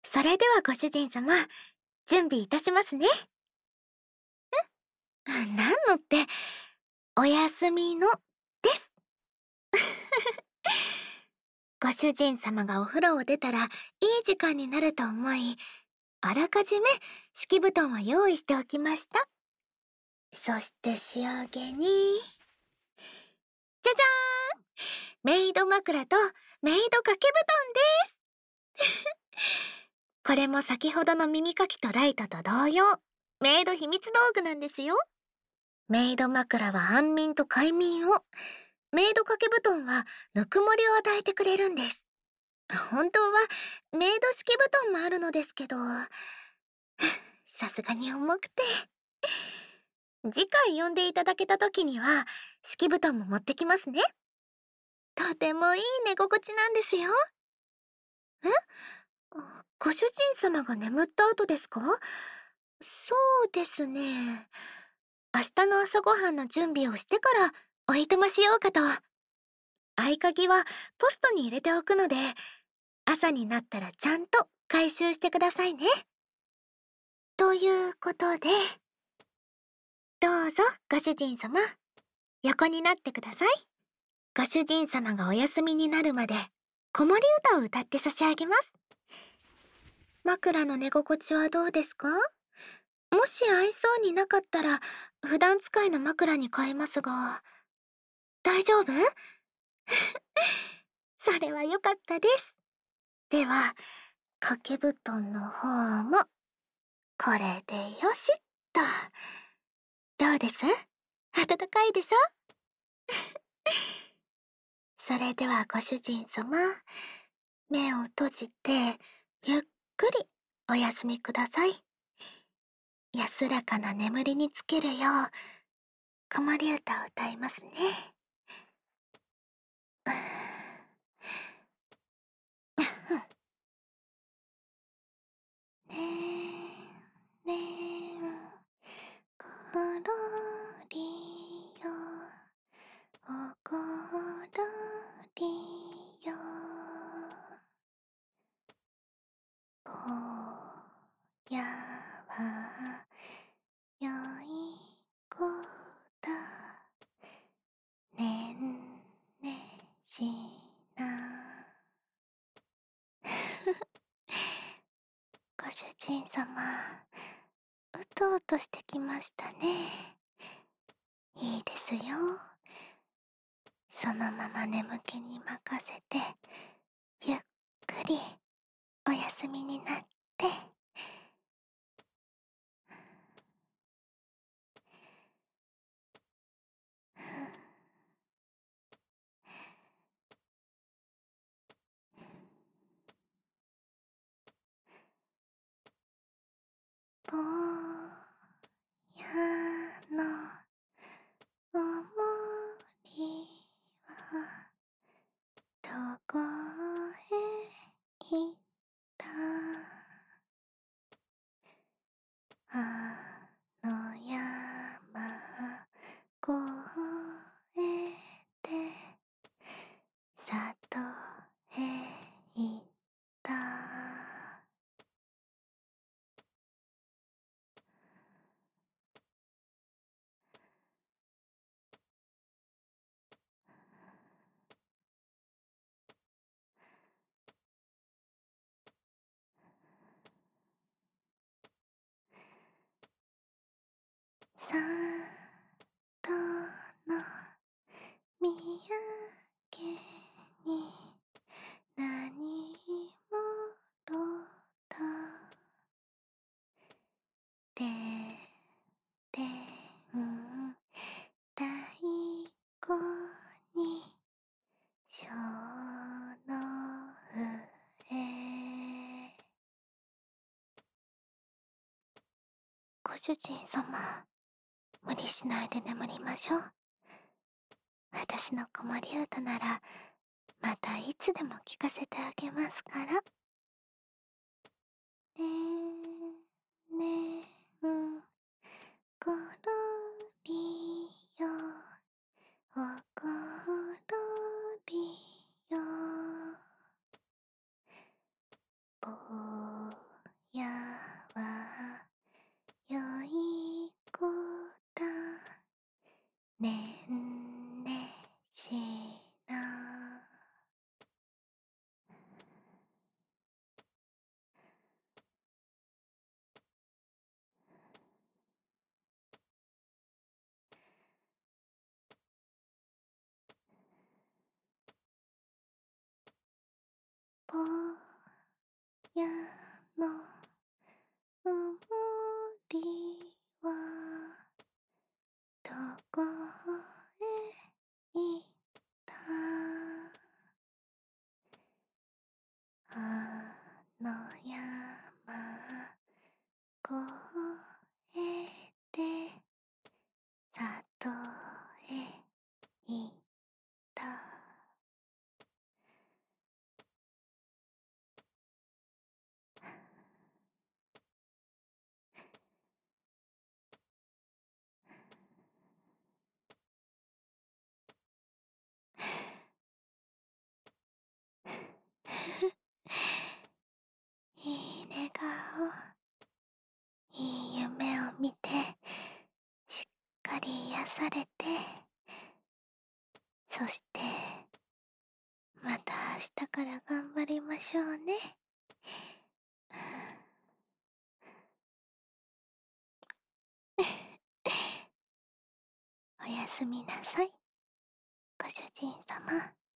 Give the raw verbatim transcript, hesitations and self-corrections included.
それではご主人様、準備いたしますね。ん何のって、おやすみのです。ご主人様がお風呂を出たらいい時間になると思い、あらかじめ敷布団は用意しておきました。そして仕上げに、じゃじゃーん、メイド枕とメイド掛け布団です。これも先ほどの耳かきとライトと同様、メイド秘密道具なんですよ。メイド枕は安眠と快眠を、メイド掛け布団はぬくもりを与えてくれるんです。本当はメイド敷布団もあるのですけど、さすがに重くて。次回呼んでいただけた時には敷布団も持ってきますね。とてもいい寝心地なんですよ。え？ご主人様が眠った後ですか？そうですね。明日の朝ごはんの準備をしてからおいとましようかと。合鍵はポストに入れておくので、朝になったらちゃんと回収してくださいね。ということで、どうぞご主人様、横になってください。ご主人様がお休みになるまで子守歌を歌って差し上げます。枕の寝心地はどうですか？もし合いそうになかったら普段使いの枕に変えますが、大丈夫？それは良かったです。では、掛け布団の方もこれでよしっと。どうです？暖かいでしょ？それではご主人様、目を閉じてゆっくりお休みください。安らかな眠りにつけるよう子守歌を歌いますね。ねえねえころりよおころりよぼやはよい子だねんねしなご主人様、うとうとしてきましたね。いいですよ。そのまま眠気に任せて、ゆっくりお休みになって。ぼやのおもりはどこへいったあの山越えて里へ行った。さとのみやげになにもろたてでんだいこにしょのふえ。ご主人様、無理しないで眠りましょう。私の子守歌ならまたいつでも聞かせてあげますから。ねねんころりよおころりよぼやのうりはどこへ行った？あの山越えて里へ行った。いい寝顔、いい夢を見てしっかり癒されて、そしてまた明日から頑張りましょうね。おやすみなさい、ご主人様。